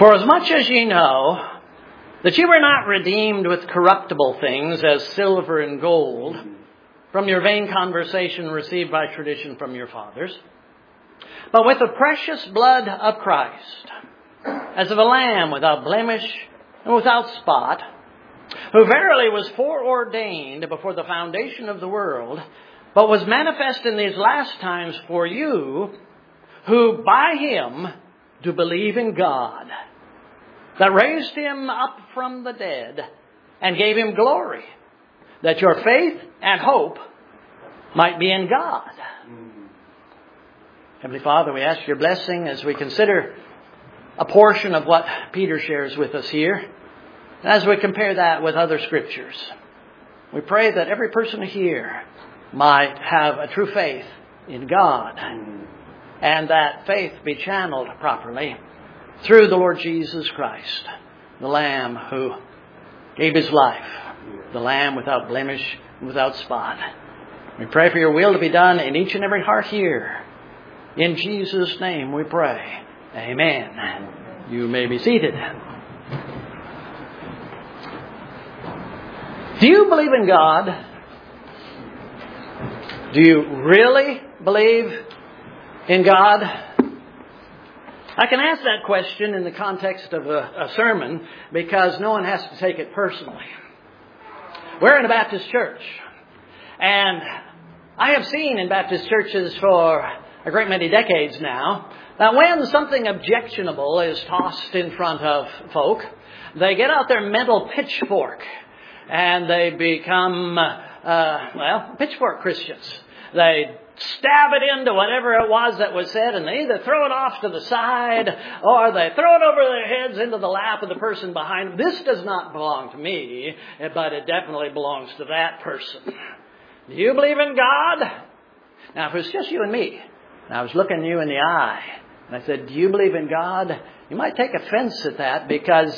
For as much as ye know that ye were not redeemed with corruptible things as silver and gold from your vain conversation received by tradition from your fathers, but with the precious blood of Christ, as of a lamb without blemish and without spot, who verily was foreordained before the foundation of the world, but was manifest in these last times for you, who by him do believe in God, that raised him up from the dead and gave him glory, that your faith and hope might be in God. Heavenly Father, we ask your blessing as we consider a portion of what Peter shares with us here, as we compare that with other scriptures. We pray that every person here might have a true faith in God, and that faith be channeled properly through the Lord Jesus Christ, the Lamb who gave his life, the Lamb without blemish and without spot. We pray for your will to be done in each and every heart here. In Jesus' name we pray. Amen. You may be seated. Do you believe in God? Do you really believe in God? I can ask that question in the context of a sermon because no one has to take it personally. We're in a Baptist church, and I have seen in Baptist churches for a great many decades now that when something objectionable is tossed in front of folk, they get out their mental pitchfork and they become, pitchfork Christians. They stab it into whatever it was that was said, and they either throw it off to the side or they throw it over their heads into the lap of the person behind them. This does not belong to me, but it definitely belongs to that person. Do you believe in God? Now, if it was just you and me, and I was looking you in the eye, and I said, do you believe in God? You might take offense at that because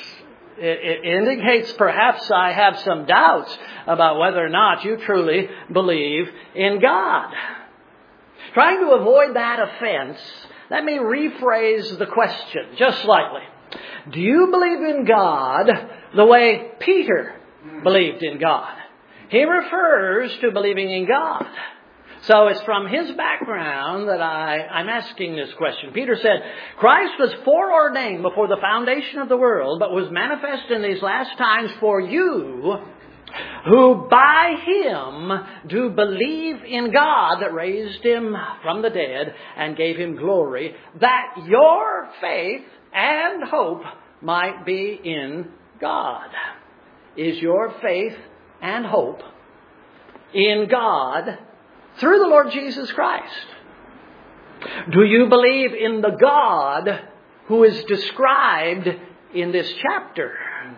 it indicates perhaps I have some doubts about whether or not you truly believe in God. Trying to avoid that offense, let me rephrase the question just slightly. Do you believe in God the way Peter believed in God? He refers to believing in God. So it's from his background that I'm asking this question. Peter said, Christ was foreordained before the foundation of the world, but was manifest in these last times for you, who by him do believe in God that raised him from the dead and gave him glory, that your faith and hope might be in God. Is your faith and hope in God through the Lord Jesus Christ? Do you believe in the God who is described in this chapter?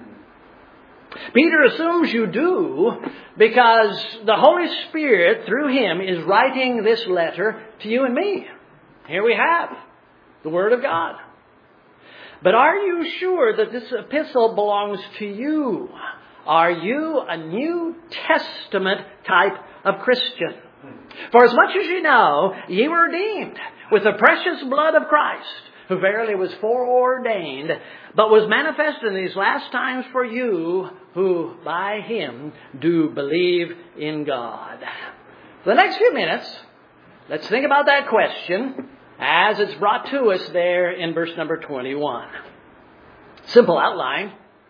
Peter assumes you do because the Holy Spirit, through him, is writing this letter to you and me. Here we have the Word of God. But are you sure that this epistle belongs to you? Are you a New Testament type of Christian? For as much as ye know, ye were redeemed with the precious blood of Christ, who verily was foreordained, but was manifest in these last times for you, who by him do believe in God. For the next few minutes, let's think about that question as it's brought to us there in verse number 21. Simple outline.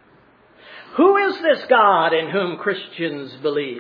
Who is this God in whom Christians believe?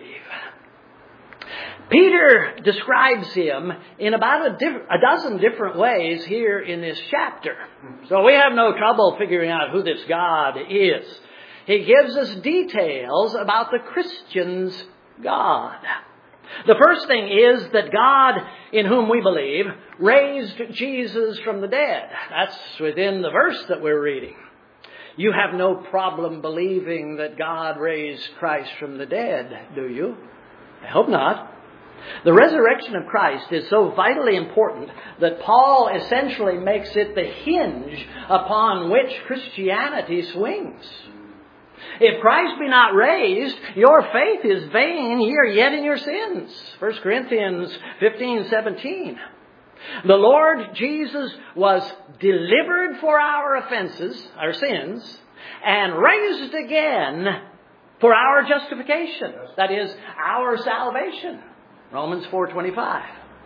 Peter describes him in about a dozen different ways here in this chapter. So we have no trouble figuring out who this God is. He gives us details about the Christian's God. The first thing is that God, in whom we believe, raised Jesus from the dead. That's within the verse that we're reading. You have no problem believing that God raised Christ from the dead, do you? I hope not. The resurrection of Christ is so vitally important that Paul essentially makes it the hinge upon which Christianity swings. If Christ be not raised, your faith is vain, ye are yet in your sins. 1 Corinthians 15:17. The Lord Jesus was delivered for our offenses, our sins, and raised again for our justification. That is, our salvation. Romans 4:25.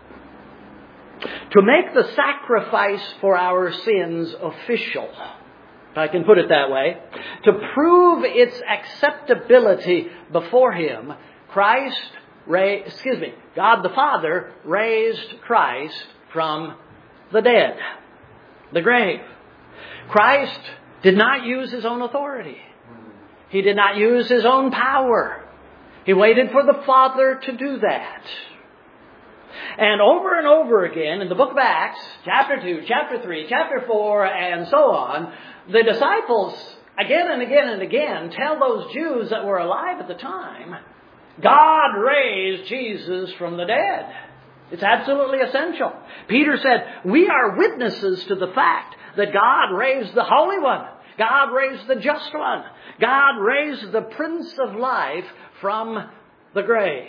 To make the sacrifice for our sins official, if I can put it that way, to prove its acceptability before Him, God the Father raised Christ from the dead, the grave. Christ did not use His own authority. He did not use His own power. He waited for the Father to do that. And over again in the book of Acts, chapter 2, chapter 3, chapter 4, and so on, the disciples again and again and again tell those Jews that were alive at the time, God raised Jesus from the dead. It's absolutely essential. Peter said, we are witnesses to the fact that God raised the Holy One. God raised the Just One. God raised the Prince of Life from the grave.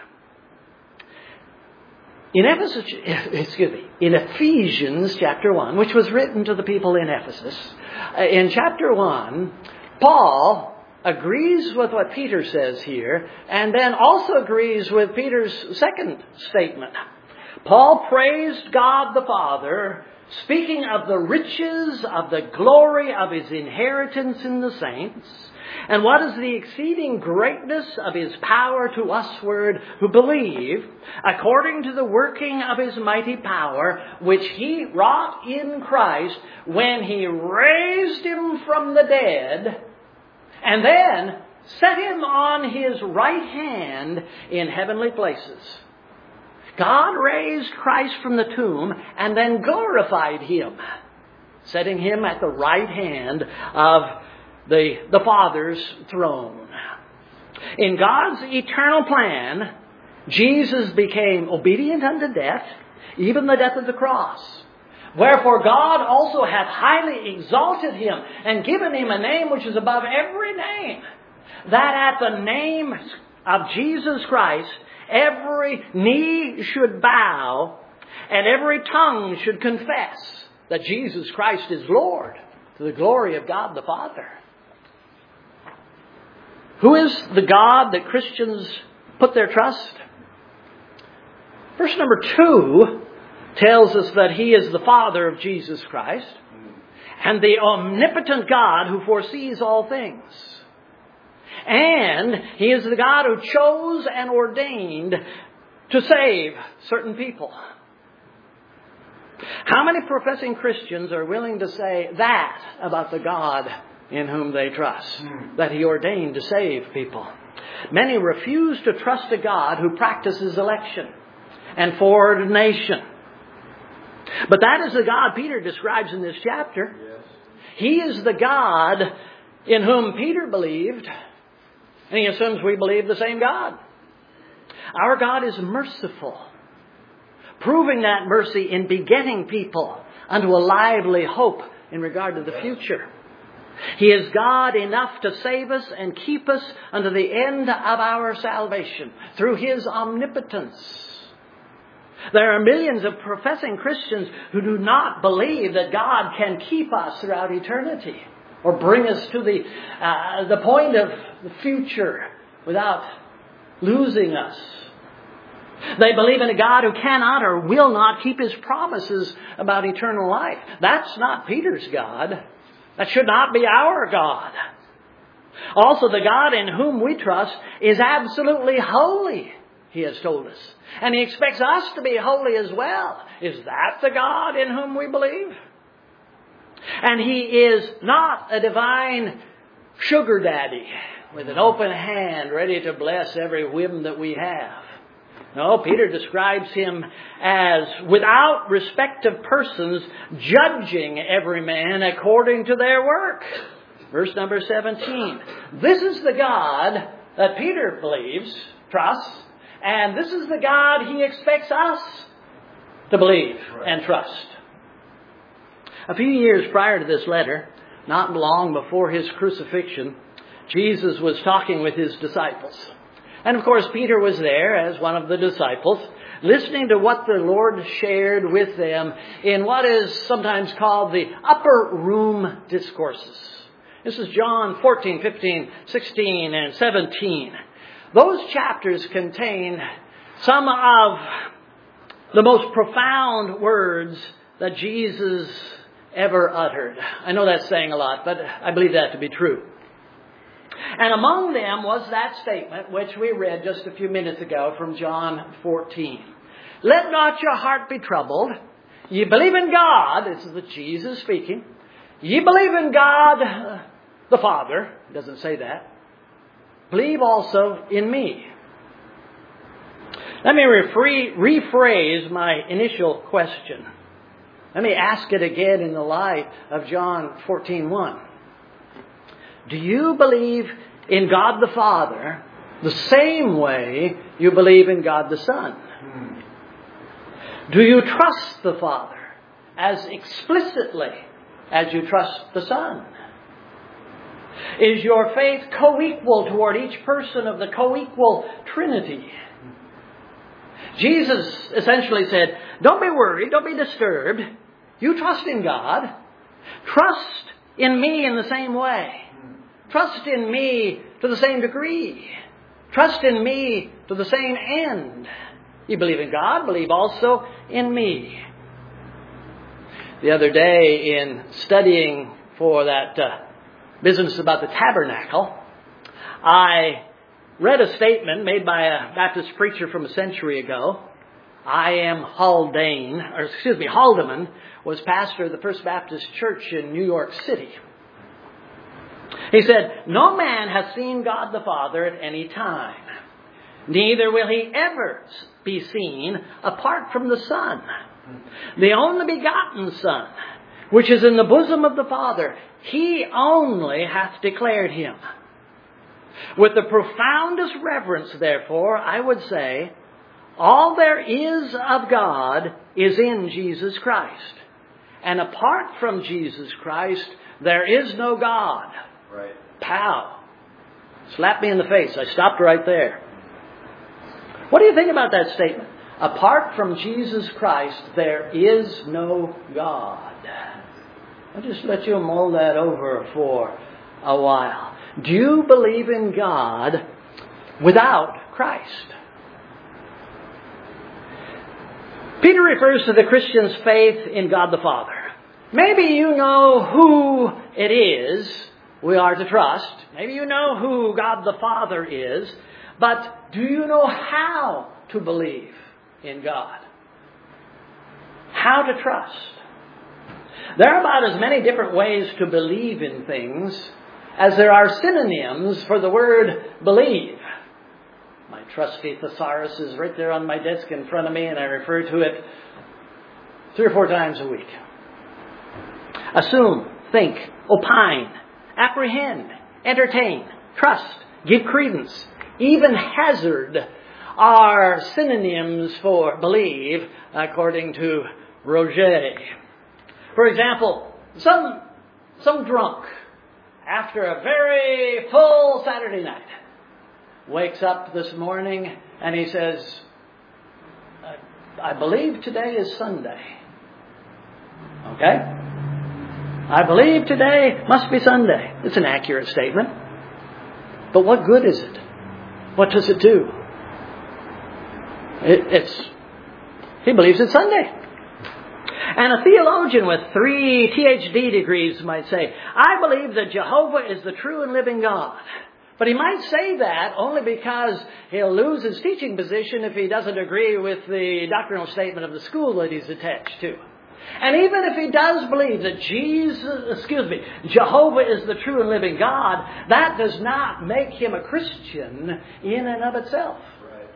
In Ephesians chapter 1, which was written to the people in Ephesus, in chapter 1, Paul agrees with what Peter says here, and then also agrees with Peter's second statement. Paul praised God the Father, speaking of the riches of the glory of His inheritance in the saints, and what is the exceeding greatness of His power to usward who believe, according to the working of His mighty power, which He wrought in Christ when He raised Him from the dead, and then set Him on His right hand in heavenly places. God raised Christ from the tomb and then glorified Him, setting Him at the right hand of the Father's throne. In God's eternal plan, Jesus became obedient unto death, even the death of the cross. Wherefore God also hath highly exalted Him and given Him a name which is above every name, that at the name of Jesus Christ every knee should bow and every tongue should confess that Jesus Christ is Lord, to the glory of God the Father. Who is the God that Christians put their trust? Verse number 2 tells us that He is the Father of Jesus Christ and the omnipotent God who foresees all things. And He is the God who chose and ordained to save certain people. How many professing Christians are willing to say that about the God in whom they trust, that He ordained to save people? Many refuse to trust a God who practices election and foreordination. But that is the God Peter describes in this chapter. Yes. He is the God in whom Peter believed, and he assumes we believe the same God. Our God is merciful, proving that mercy in begetting people unto a lively hope in regard to the future. He is God enough to save us and keep us unto the end of our salvation through His omnipotence. There are millions of professing Christians who do not believe that God can keep us throughout eternity or bring us to the point of the future without losing us. They believe in a God who cannot or will not keep His promises about eternal life. That's not Peter's God. That should not be our God. Also, the God in whom we trust is absolutely holy, He has told us. And He expects us to be holy as well. Is that the God in whom we believe? And He is not a divine sugar daddy with an open hand ready to bless every whim that we have. No, Peter describes Him as without respect of persons, judging every man according to their work. Verse number 17. This is the God that Peter believes, trusts, and this is the God He expects us to believe and trust. A few years prior to this letter, not long before His crucifixion, Jesus was talking with His disciples. And of course, Peter was there as one of the disciples. listening to what the Lord shared with them in what is sometimes called the upper room discourses. This is John 14, 15, 16, and 17. Those chapters contain some of the most profound words that Jesus ever uttered. I know that's saying a lot, but I believe that to be true. And among them was that statement which we read just a few minutes ago from John 14. Let not your heart be troubled. Ye believe in God. This is Jesus speaking. Ye believe in God the Father. It doesn't say that. Believe also in me. Let me rephrase my initial question. Let me ask it again in the light of John 14:1. Do you believe in God the Father the same way you believe in God the Son? Do you trust the Father as explicitly as you trust the Son? Is your faith co-equal toward each person of the co-equal Trinity? Jesus essentially said, don't be worried, don't be disturbed. You trust in God. Trust in me in the same way. Trust in me to the same degree. Trust in me to the same end. You believe in God, believe also in me. The other day in studying for that business about the tabernacle, I read a statement made by a Baptist preacher from a century ago. I.M. Haldeman was pastor of the First Baptist Church in New York City. He said, no man has seen God the Father at any time. Neither will he ever be seen apart from the Son. The only begotten Son, which is in the bosom of the Father, he only hath declared him. With the profoundest reverence, therefore, I would say, all there is of God is in Jesus Christ. And apart from Jesus Christ, there is no God. Right. Pow. Slapped me in the face. I stopped right there. What do you think about that statement? Apart from Jesus Christ, there is no God. I'll just let you mull that over for a while. Do you believe in God without Christ? Peter refers to the Christian's faith in God the Father. Maybe you know who it is we are to trust. Maybe you know who God the Father is. But do you know how to believe in God? How to trust? There are about as many different ways to believe in things as there are synonyms for the word believe. My trusty thesaurus is right there on my desk in front of me, and I refer to it 3 or 4 times a week. Assume, think, opine, apprehend, entertain, trust, give credence, even hazard are synonyms for believe, according to Roget. For example, some drunk, after a very full Saturday night, wakes up this morning and he says, I believe today is Sunday. Okay? I believe today must be Sunday. It's an accurate statement. But what good is it? What does it do? He believes it's Sunday. And a theologian with 3 PhD degrees might say, I believe that Jehovah is the true and living God. But he might say that only because he'll lose his teaching position if he doesn't agree with the doctrinal statement of the school that he's attached to. And even if he does believe that Jehovah is the true and living God, that does not make him a Christian in and of itself. Right.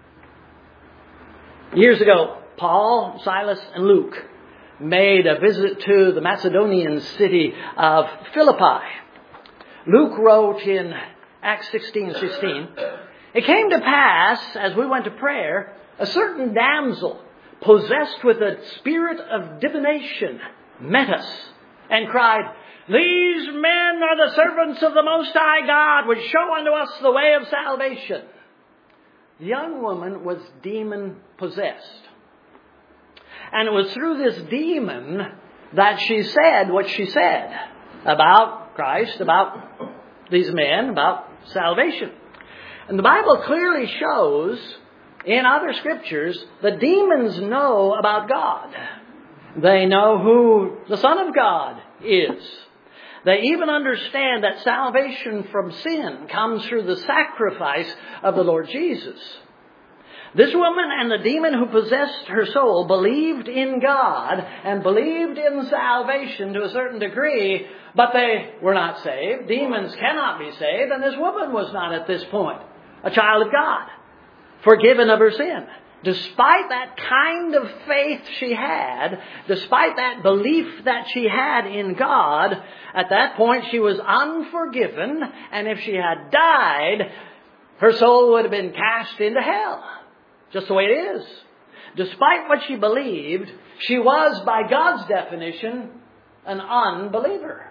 Years ago, Paul, Silas, and Luke made a visit to the Macedonian city of Philippi. Luke wrote in Acts 16:16, it came to pass, as we went to prayer, a certain damsel, possessed with a spirit of divination, met us and cried, These men are the servants of the Most High God, which show unto us the way of salvation. the young woman was demon-possessed. And it was through this demon that she said what she said about Christ, about these men, about salvation. And the Bible clearly shows in other scriptures that demons know about God. They know who the Son of God is. They even understand that salvation from sin comes through the sacrifice of the Lord Jesus. This woman and the demon who possessed her soul believed in God and believed in salvation to a certain degree, but they were not saved. Demons cannot be saved, and this woman was not at this point a child of God, forgiven of her sin. Despite that kind of faith she had, despite that belief that she had in God, at that point she was unforgiven, and if she had died, her soul would have been cast into hell. Just the way it is. Despite what she believed, she was, by God's definition, an unbeliever.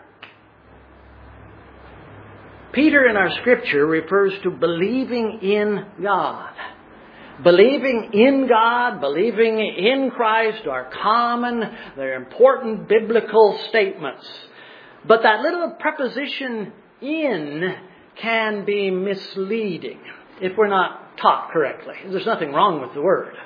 Peter in our scripture refers to believing in God. Believing in God, believing in Christ are common, they're important biblical statements. But that little preposition in can be misleading if we're not taught correctly. There's nothing wrong with the word.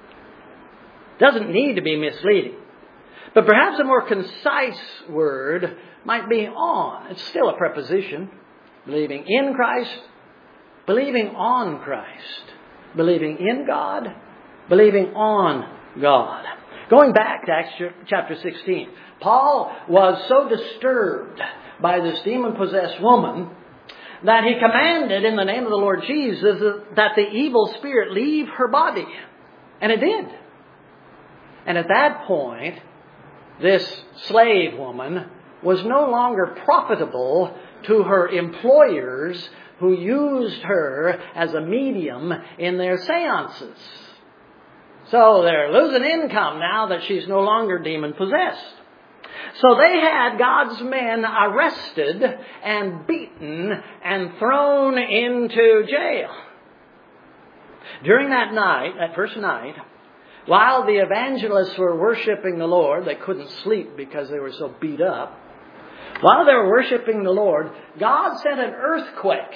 It doesn't need to be misleading. But perhaps a more concise word might be on. It's still a preposition. Believing in Christ, believing on Christ. Believing in God, believing on God. Going back to Acts chapter 16, Paul was so disturbed by this demon-possessed woman that he commanded in the name of the Lord Jesus that the evil spirit leave her body. And it did. And at that point, this slave woman was no longer profitable to her employers who used her as a medium in their seances. So they're losing income now that she's no longer demon-possessed. So they had God's men arrested and beaten and thrown into jail. During that night, that first night, while the evangelists were worshiping the Lord, they couldn't sleep because they were so beat up. While they were worshiping the Lord, God sent an earthquake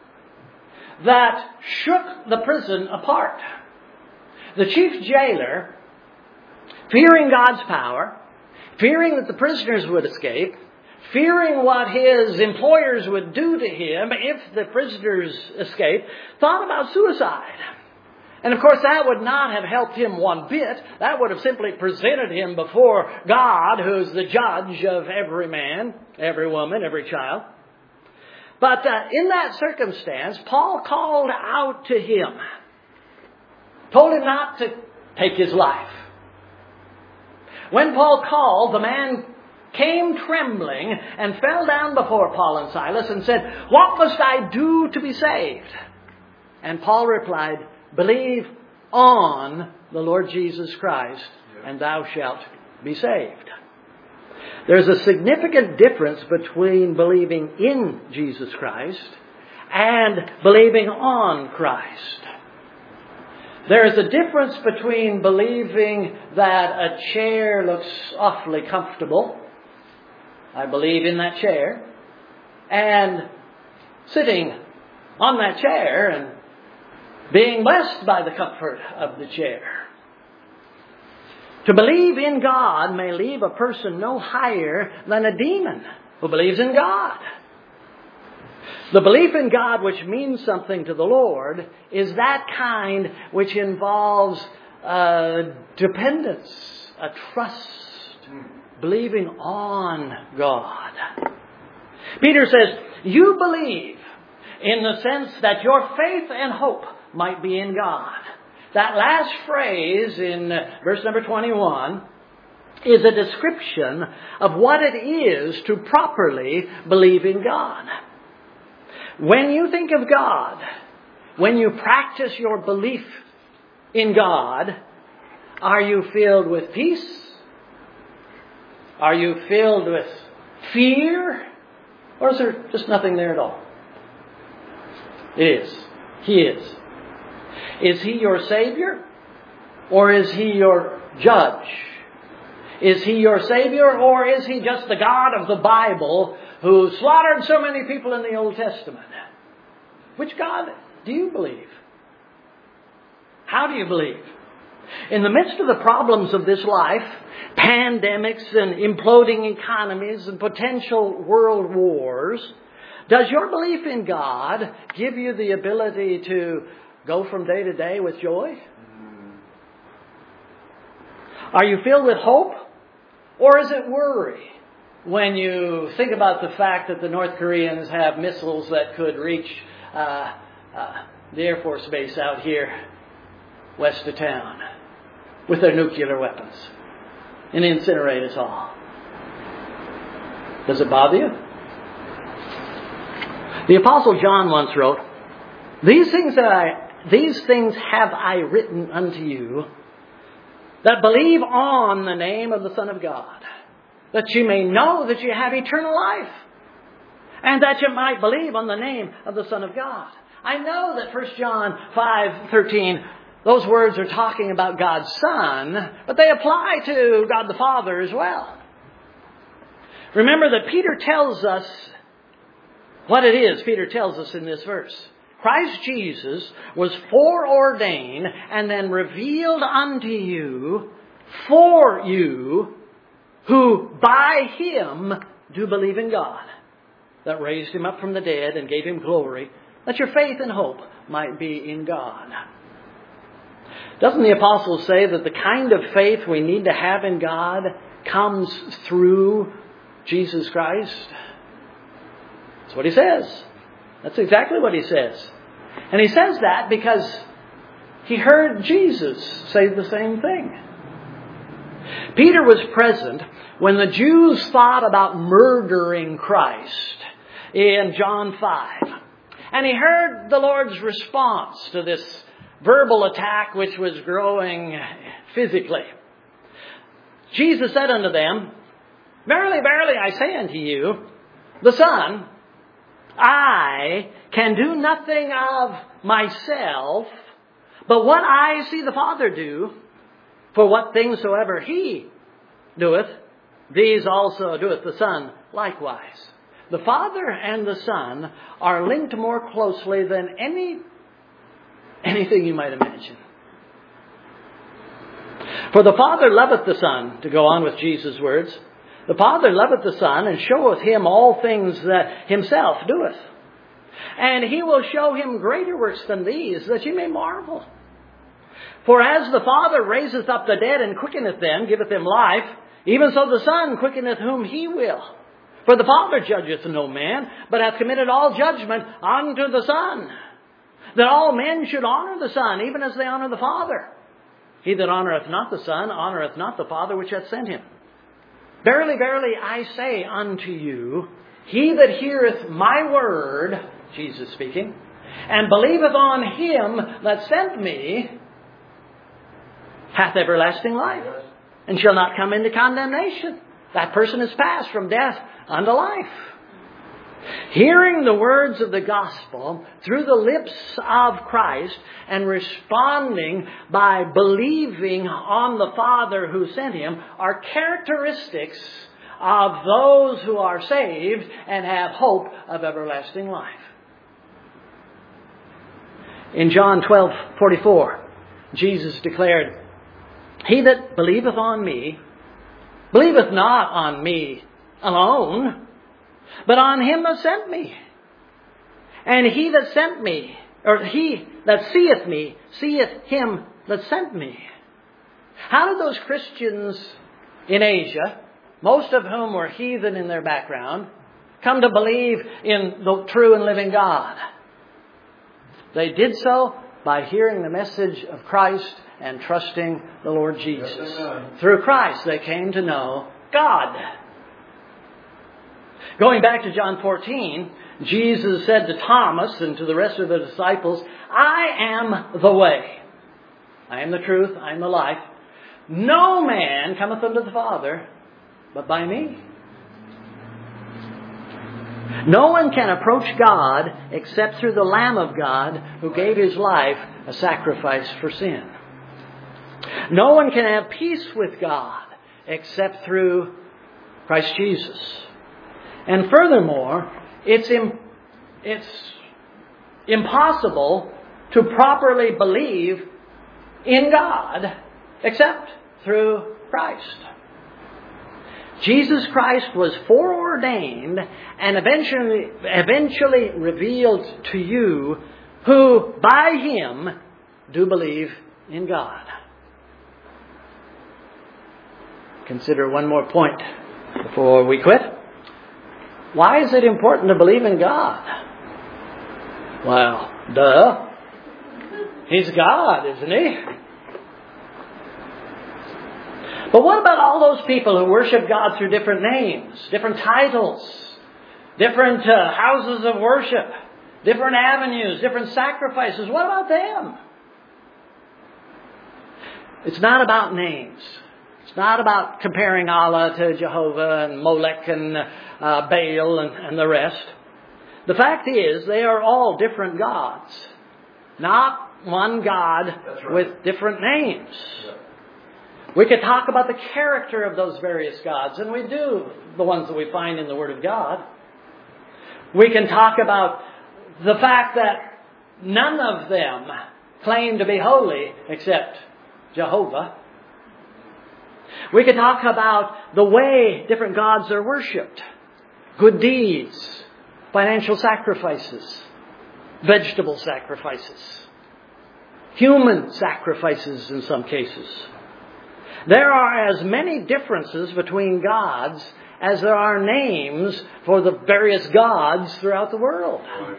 that shook the prison apart. The chief jailer, fearing God's power, fearing that the prisoners would escape, fearing what his employers would do to him if the prisoners escaped, thought about suicide. And of course that would not have helped him one bit. That would have simply presented him before God, who's the judge of every man, every woman, every child. But in that circumstance, Paul called out to him, told him not to take his life. When Paul called, the man came trembling and fell down before Paul and Silas and said, "What must I do to be saved?" And Paul replied, "Believe on the Lord Jesus Christ, and thou shalt be saved." There's a significant difference between believing in Jesus Christ and believing on Christ. There's a difference between believing that a chair looks awfully comfortable, I believe in that chair, and sitting on that chair and being blessed by the comfort of the chair. To believe in God may leave a person no higher than a demon who believes in God. The belief in God which means something to the Lord is that kind which involves dependence, a trust, believing on God. Peter says, you believe in the sense that your faith and hope might be in God. That last phrase in verse number 21 is a description of what it is to properly believe in God. When you think of God, when you practice your belief in God, are you filled with peace? Are you filled with fear? Or is there just nothing there at all? It is. He is. Is He your Savior? Or is He your judge? Is He your Savior? Or is He just the God of the Bible who slaughtered so many people in the Old Testament? Which God do you believe? How do you believe? In the midst of the problems of this life, pandemics and imploding economies and potential world wars, does your belief in God give you the ability to go from day to day with joy? Are you filled with hope? Or is it worry when you think about the fact that the North Koreans have missiles that could reach the Air Force base out here west of town with their nuclear weapons and incinerate us all? Does it bother you? The Apostle John once wrote, These things have I written unto you, that believe on the name of the Son of God, that you may know that you have eternal life, and that you might believe on the name of the Son of God. I know that 1 John 5:13, those words are talking about God's Son, but they apply to God the Father as well. Remember that Peter tells us what it is. Peter tells us in this verse. Christ Jesus was foreordained and then revealed unto you for you who by Him do believe in God, that raised Him up from the dead and gave Him glory, that your faith and hope might be in God. Doesn't the apostle say that the kind of faith we need to have in God comes through Jesus Christ? That's what he says. That's exactly what he says. And he says that because he heard Jesus say the same thing. Peter was present when the Jews thought about murdering Christ in John 5. And he heard the Lord's response to this verbal attack which was growing physically. Jesus said unto them, Verily, verily, I say unto you, the Son, I can do nothing of myself, but what I see the Father do, for what things soever He doeth, these also doeth the Son likewise. The Father and the Son are linked more closely than anything you might imagine. For the Father loveth the Son, to go on with Jesus' words, the Father loveth the Son, and showeth Him all things that Himself doeth. And He will show Him greater works than these, that ye may marvel. For as the Father raiseth up the dead, and quickeneth them, giveth them life, even so the Son quickeneth whom He will. For the Father judgeth no man, but hath committed all judgment unto the Son, that all men should honor the Son, even as they honor the Father. He that honoureth not the Son, honoureth not the Father which hath sent Him. Verily, verily, I say unto you, he that heareth my word, Jesus speaking, and believeth on Him that sent me, hath everlasting life, and shall not come into condemnation. That person is passed from death unto life. Hearing the words of the gospel through the lips of Christ and responding by believing on the Father who sent Him are characteristics of those who are saved and have hope of everlasting life. In John 12:44, Jesus declared, He that believeth on me, believeth not on me alone, but on Him that sent me. And he that sent me, or he that seeth me, seeth Him that sent me. How did those Christians in Asia, most of whom were heathen in their background, come to believe in the true and living God? They did so by hearing the message of Christ and trusting the Lord Jesus. Yes, through Christ they came to know God. Going back to John 14, Jesus said to Thomas and to the rest of the disciples, I am the way. I am the truth. I am the life. No man cometh unto the Father but by me. No one can approach God except through the Lamb of God who gave His life a sacrifice for sin. No one can have peace with God except through Christ Jesus. And furthermore, it's impossible to properly believe in God except through Christ. Jesus Christ was foreordained and eventually revealed to you who by Him do believe in God. Consider one more point before we quit. Why is it important to believe in God? Well, duh. He's God, isn't He? But what about all those people who worship God through different names, different titles, different houses of worship, different avenues, different sacrifices? What about them? It's not about names. It's not about comparing Allah to Jehovah and Molech and Baal and the rest. The fact is, they are all different gods. Not one God with different names. We could talk about the character of those various gods, and we do, the ones that we find in the Word of God. We can talk about the fact that none of them claim to be holy except Jehovah. We could talk about the way different gods are worshipped. Good deeds, financial sacrifices, vegetable sacrifices, human sacrifices in some cases. There are as many differences between gods as there are names for the various gods throughout the world.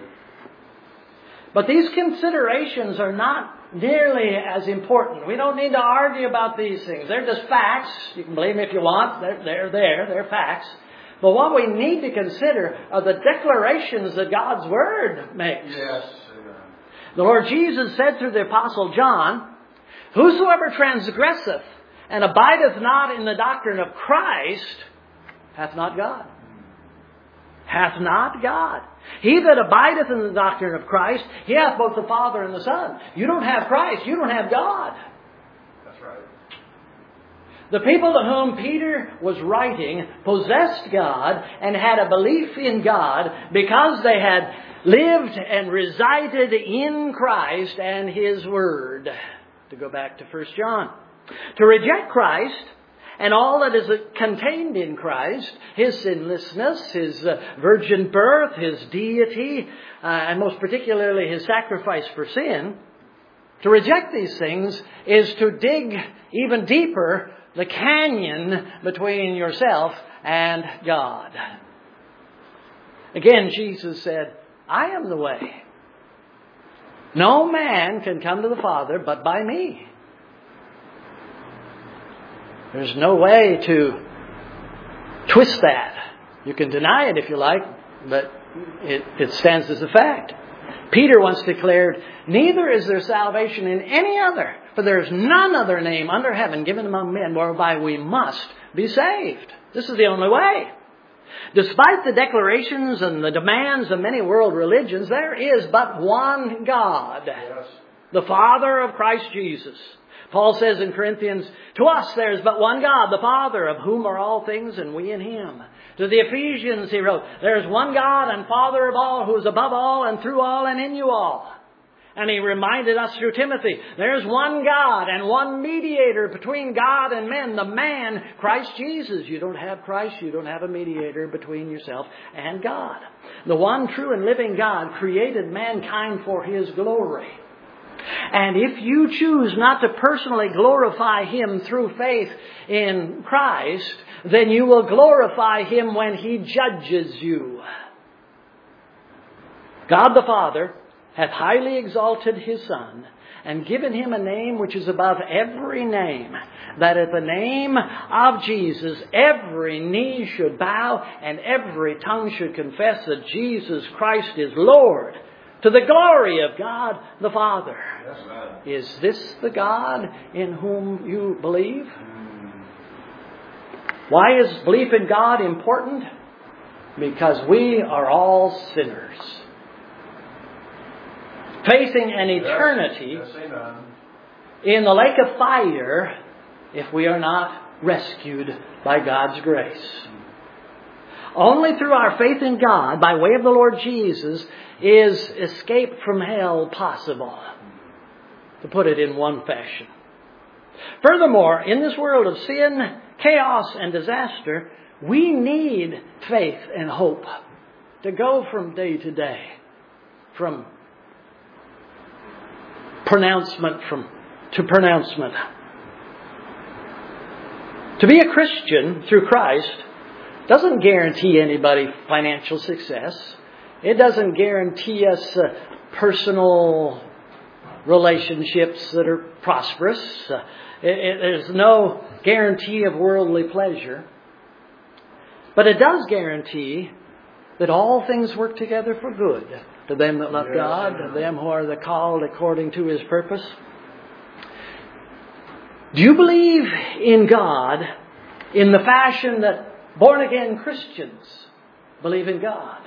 But these considerations are not nearly as important. We don't need to argue about these things. They're just facts. You can believe them if you want. They're there. They're facts. But what we need to consider are the declarations that God's Word makes. Yes. The Lord Jesus said through the Apostle John, "Whosoever transgresseth and abideth not in the doctrine of Christ hath not God." Hath not God. He that abideth in the doctrine of Christ, he hath both the Father and the Son. You don't have Christ, you don't have God. That's right. The people to whom Peter was writing possessed God and had a belief in God because they had lived and resided in Christ and His Word. To go back to 1 John. To reject Christ and all that is contained in Christ, His sinlessness, His virgin birth, His deity, and most particularly His sacrifice for sin, to reject these things is to dig even deeper the canyon between yourself and God. Again, Jesus said, "I am the way. No man can come to the Father but by me." There's no way to twist that. You can deny it if you like, but it stands as a fact. Peter once declared, "Neither is there salvation in any other, for there is none other name under heaven given among men whereby we must be saved." This is the only way. Despite the declarations and the demands of many world religions, there is but one God, Yes. the Father of Christ Jesus. Paul says in Corinthians, "To us there is but one God, the Father, of whom are all things, and we in Him." To the Ephesians he wrote, "There is one God and Father of all, who is above all and through all and in you all." And he reminded us through Timothy, "There is one God and one mediator between God and men, the man, Christ Jesus." You don't have Christ, you don't have a mediator between yourself and God. The one true and living God created mankind for His glory. And if you choose not to personally glorify Him through faith in Christ, then you will glorify Him when He judges you. God the Father hath highly exalted His Son, and given Him a name which is above every name, that at the name of Jesus every knee should bow, and every tongue should confess that Jesus Christ is Lord, to the glory of God the Father. Yes, man. Is this the God in whom you believe? Why is belief in God important? because we are all sinners, facing an eternity in the lake of fire if we are not rescued by God's grace. Only through our faith in God, by way of the Lord Jesus, is escape from hell possible, to put it in one fashion. Furthermore, in this world of sin, chaos, and disaster, we need faith and hope to go from day to day, from pronouncement to pronouncement. To be a Christian through Christ doesn't guarantee anybody financial success. It doesn't guarantee us personal relationships that are prosperous. There's no guarantee of worldly pleasure. But it does guarantee that all things work together for good to them that love God, to them who are the called according to His purpose. Do you believe in God in the fashion that born-again Christians believe in God?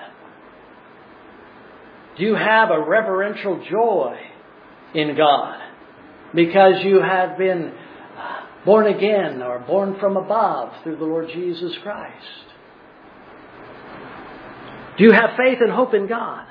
Do you have a reverential joy in God because you have been born again or born from above through the Lord Jesus Christ? Do you have faith and hope in God?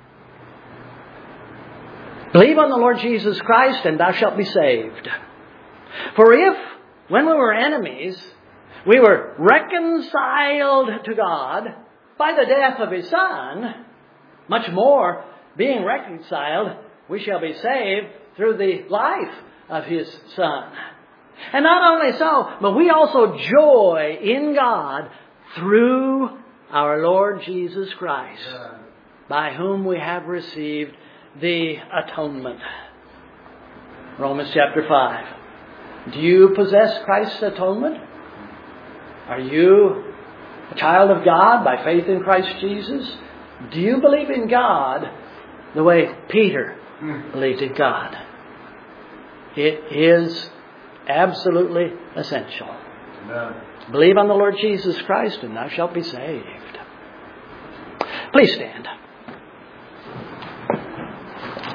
Believe on the Lord Jesus Christ and thou shalt be saved. For if, when we were enemies, we were reconciled to God by the death of His Son, much more, being reconciled, we shall be saved through the life of His Son. And not only so, but we also joy in God through our Lord Jesus Christ, by whom we have received the atonement. Romans chapter 5. Do you possess Christ's atonement? Are you a child of God by faith in Christ Jesus? Do you believe in God the way Peter believed in God? It is absolutely essential. Amen. Believe on the Lord Jesus Christ and thou shalt be saved. Please stand.